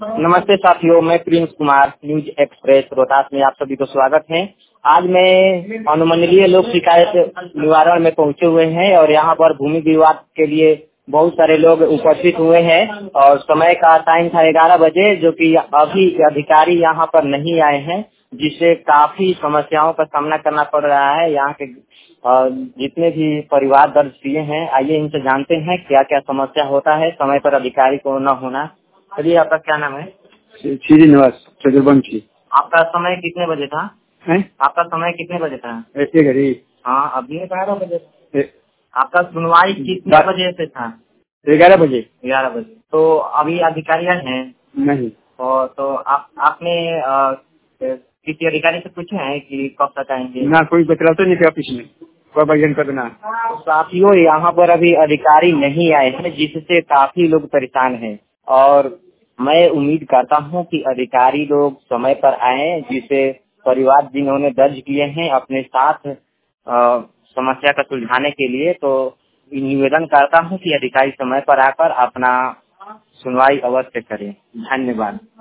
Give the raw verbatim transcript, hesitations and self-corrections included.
नमस्ते साथियों, मैं Prince Kumar news express Rohtas में आप सभी को स्वागत है। आज मैं अनुमंडलीय लोक शिकायत निवारण में पहुंचे हुए हैं और यहाँ पर भूमि विवाद के लिए बहुत सारे लोग उपस्थित हुए हैं और समय का टाइम था ग्यारह बजे, जो कि अभी अधिकारी यहाँ पर नहीं आए हैं, जिससे काफी समस्याओं का सामना करना पड़ रहा है। यहाँ के जितने भी परिवार दर्ज किए हैं, आइए इनसे जानते हैं क्या क्या समस्या होता है समय पर अधिकारी को न होना। चलिए, आपका क्या नाम है? श्रीनिवास चतुर्वंशी। आपका समय कितने बजे था? है? आपका समय कितने बजे था? ऐसे घड़ी। हाँ, अभी ग्यारह बजे। आपका सुनवाई कितने बजे से था? ग्यारह बजे। ग्यारह बजे। तो अभी अधिकारी हैं? नहीं। और तो आप आपने अ, किसी अधिकारी से पूछे हैं कि कब तक आएंगे? ना, कोई बतला तो नहीं थे ऑफिस में कब आयोजन करना। साथियों, यहाँ पर अभी अधिकारी नहीं आए हैं, जिससे काफी लोग परेशान हैं और मैं उम्मीद करता हूँ कि अधिकारी लोग समय पर आए, जिसे परिवार जिन्होंने दर्ज किए हैं अपने साथ आ, समस्या का सुलझाने के लिए, तो निवेदन करता हूँ कि अधिकारी समय पर आकर अपना सुनवाई अवश्य करें। धन्यवाद।